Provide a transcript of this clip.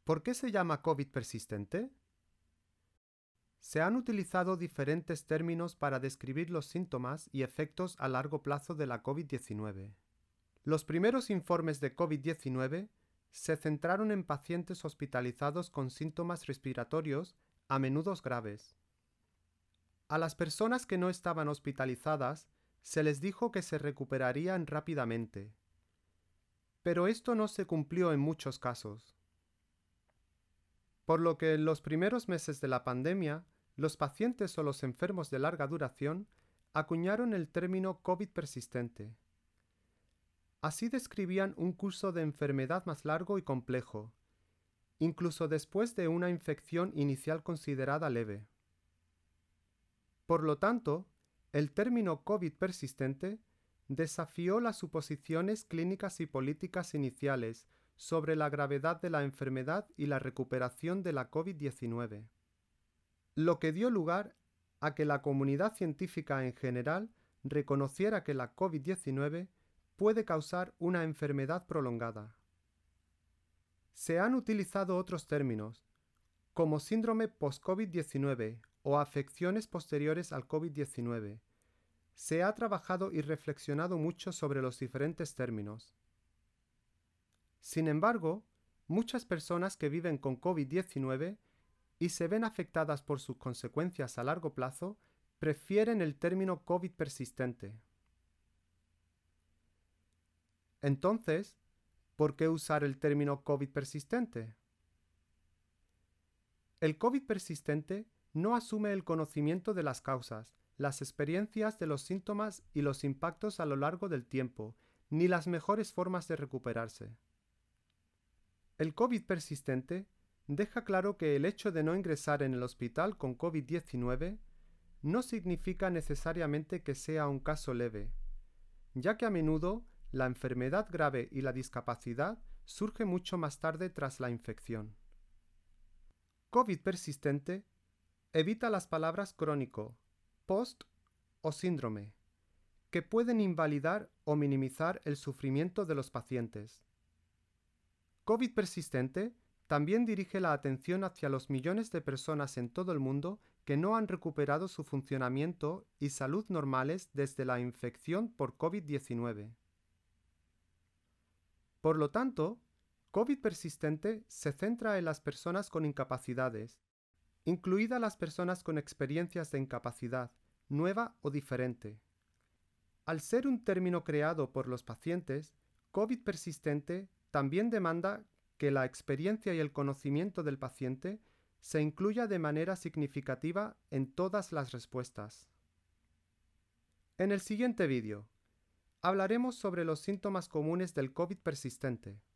¿Por qué se llama COVID persistente? Se han utilizado diferentes términos para describir los síntomas y efectos a largo plazo de la COVID-19. Los primeros informes de COVID-19 se centraron en pacientes hospitalizados con síntomas respiratorios, a menudo graves. A las personas que no estaban hospitalizadas se les dijo que se recuperarían rápidamente. Pero esto no se cumplió en muchos casos. Por lo que en los primeros meses de la pandemia, los pacientes o los enfermos de larga duración acuñaron el término COVID persistente. Así describían un curso de enfermedad más largo y complejo, incluso después de una infección inicial considerada leve. Por lo tanto, el término COVID persistente desafió las suposiciones clínicas y políticas iniciales sobre la gravedad de la enfermedad y la recuperación de la COVID-19, lo que dio lugar a que la comunidad científica en general reconociera que la COVID-19 puede causar una enfermedad prolongada. Se han utilizado otros términos, como síndrome post-COVID-19 o afecciones posteriores al COVID-19. Se ha trabajado y reflexionado mucho sobre los diferentes términos. Sin embargo, muchas personas que viven con COVID-19 y se ven afectadas por sus consecuencias a largo plazo prefieren el término COVID persistente. Entonces, ¿por qué usar el término COVID persistente? El COVID persistente no asume el conocimiento de las causas, las experiencias de los síntomas y los impactos a lo largo del tiempo, ni las mejores formas de recuperarse. El COVID persistente deja claro que el hecho de no ingresar en el hospital con COVID-19 no significa necesariamente que sea un caso leve, ya que a menudo la enfermedad grave y la discapacidad surge mucho más tarde tras la infección. COVID persistente evita las palabras crónico, post o síndrome, que pueden invalidar o minimizar el sufrimiento de los pacientes. COVID persistente también dirige la atención hacia los millones de personas en todo el mundo que no han recuperado su funcionamiento y salud normales desde la infección por COVID-19. Por lo tanto, COVID persistente se centra en las personas con incapacidades, incluidas las personas con experiencias de incapacidad, nueva o diferente. Al ser un término creado por los pacientes, COVID persistente también demanda que la experiencia y el conocimiento del paciente se incluya de manera significativa en todas las respuestas. En el siguiente vídeo, hablaremos sobre los síntomas comunes del COVID persistente.